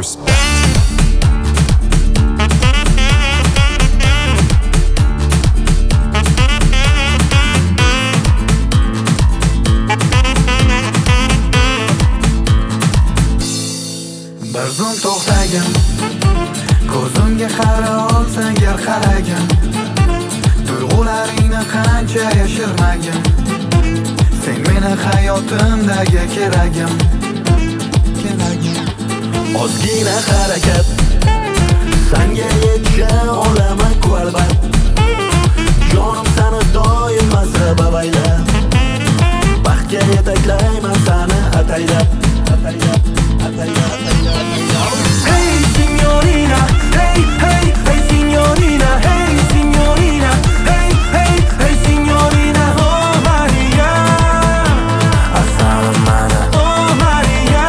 respect. Bir zum to'xtagin, ko'zimga qara olsang gar qaragin. Tuyg'ularingni qancha yashirmagin, sen meni hayotimdagi keragim. Ozgina harakat, sanga yetishga olaman albat. Jonim seni doim masrab avaylab, baxtga yetaklayman seni ataylab. Hey signorina, hey hey hey signorina, hey signorina, hey hey hey signorina, oh Maria, assalamana, oh Maria.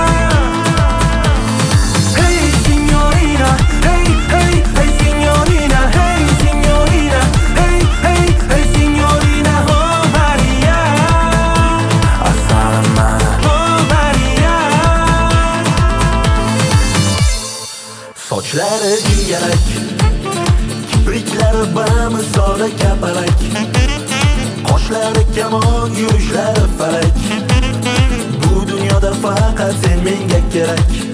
Hey signorina, hey hey hey signorina, hey signorina, hey hey hey signorina, oh Maria, assalamana, oh Maria. Sochlari jingalak, kipriklari bamisoli kapalak, qoshlari kamon, yurishlari falak. Bu dunyoda faqat sen menga kerak.